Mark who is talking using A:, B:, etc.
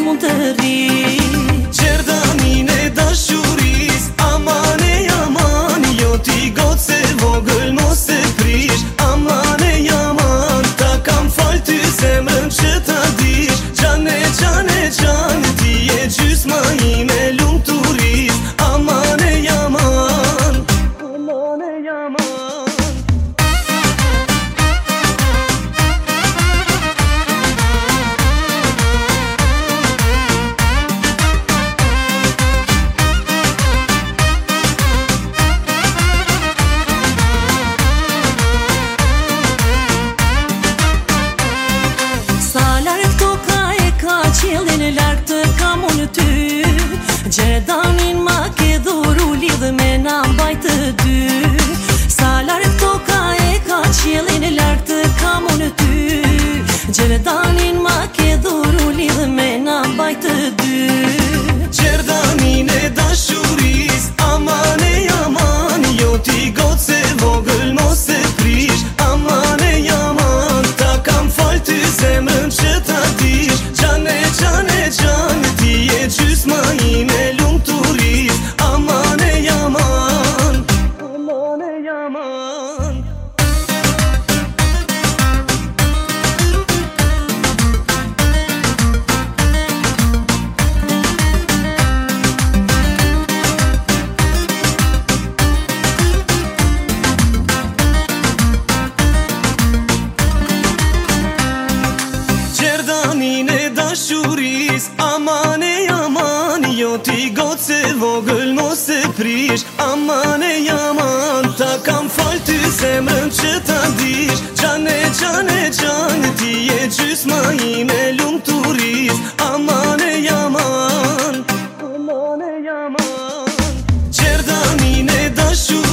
A: mund të rri.
B: Gjerdanin e dashuris, aman e aman, jo ti gotë se vogël mos e prish. Aman e aman, ta kam fal ty zemrën që ta dish. Gjane, gjane, gjane, ti e gjysma ime lumturis. Aman e aman, aman e aman.
A: Qilin e larkë të kam unë ty, Gjerdanin ma ke dhuru, lidhë me na mbajt të dy. Sa larkë toka e ka, qilin e larkë të kam unë ty, Gjerdanin ma ke dhuru, lidhë me na mbajt të dy.
B: Gjerdanin e dashuris, aman e aman, jo ti gotë se vogël mos e prish. Aman e aman, ta kam fal ty zemrën që ta dish. Gjane, gjane, gjane, ti e gjysma ime lumturis. Aman e aman, aman e aman. Gjerdanin e dashuris, aman e aman, jo ti gotë se vogël mos e prish. Aman e aman, ta kam fal ty zemrën që ta dish. Gjane, gjane, gjane, ti e gjysma ime lumturis. Aman e aman, aman e aman. Gjerdanin e dashuris,